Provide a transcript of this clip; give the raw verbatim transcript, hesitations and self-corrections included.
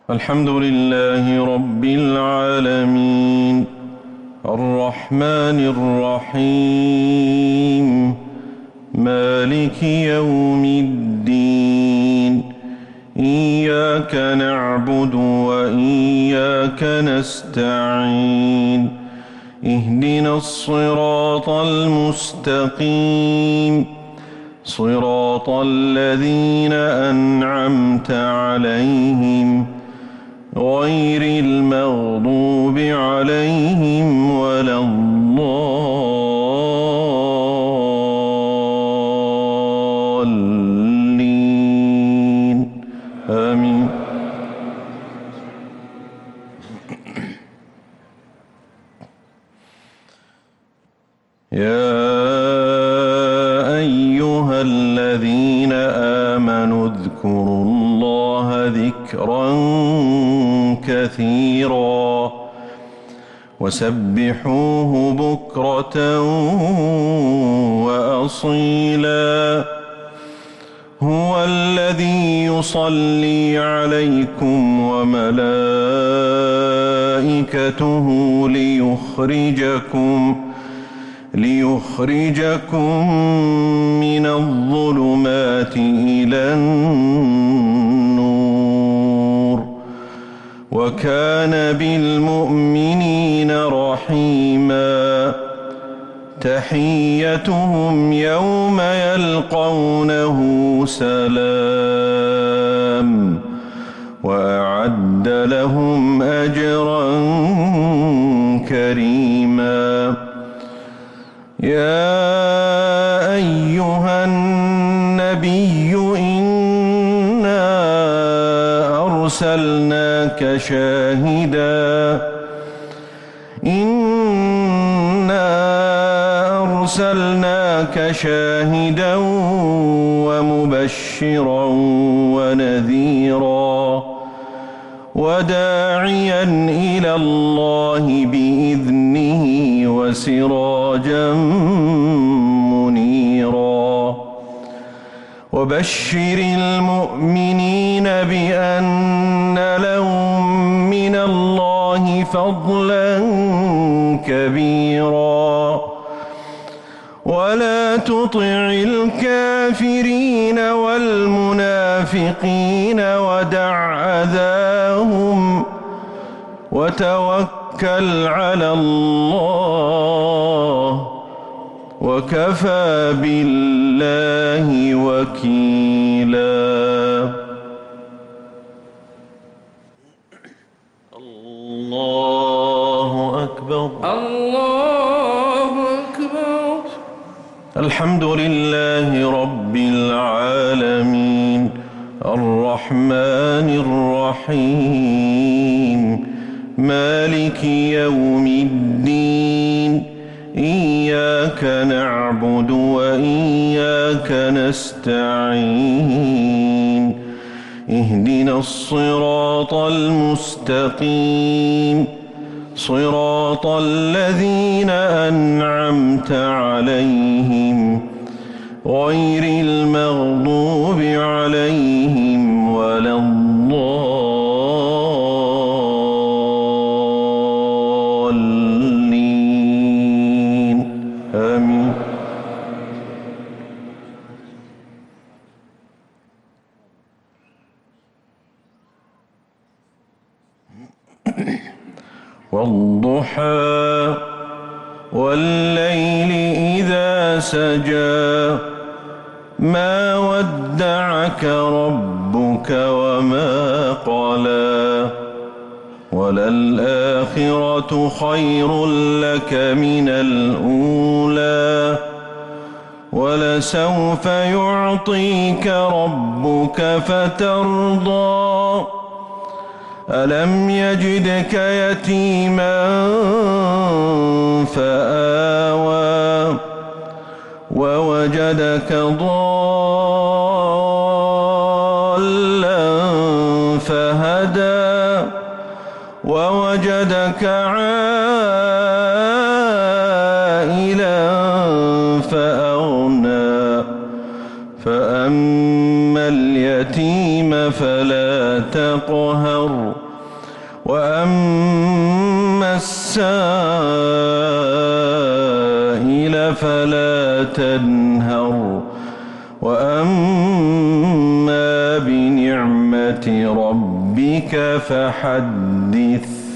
الحمد لله رب العالمين الرحمن الرحيم مالك يوم الدين إياك نعبد وإياك نستعين اهدنا الصراط المستقيم صراط الذين أنعمت عليهم غير المغضوب عليهم ولا الضالين آمين. يا أيها الذين آمنوا اذكروا الله ذكرا كثيرا وسبحوه بكرة وأصيلا هو الذي يصلي عليكم وملائكته ليخرجكم ليخرجكم من الظلمات إلى النور وكان بالمؤمنين رحيما تحيتهم يوم يلقونه سلام وأعد لهم أجرا كريما. يا أيها النبي إنا أرسلناك شاهدا إنا أرسلناك شاهدا ومبشرا ونذيرا وداعيا إلى الله بإذنه وسراجا منيرا وبشر المؤمنين بأن لهم من الله فضلا كبيرا ولا تطع الكافرين والمنافقين ودع أذاهم وتوكل على الله وكفى بالله وكيلا. الله أكبر الله أكبر. الحمد لله رب العالمين الرحمن الرحيم مالك يوم الدين إياك نعبد وإياك نستعين اهدنا الصراط المستقيم صراط الذين أنعمت عليهم غير المغضوب عليهم ولا الضالين آمين. والضحى والليل إذا سجى ما ودعك ربك وما قلى وللآخرة خير لك من الأولى ولسوف يعطيك ربك فترضى ألم يجدك يتيما فآوى ووجدك ضالا فهدى ووجدك عائلا فأغنى فأما اليتيم اليتيم فلا تقهر وأما السائل فلا تنهر وأما بنعمة ربك فحدث.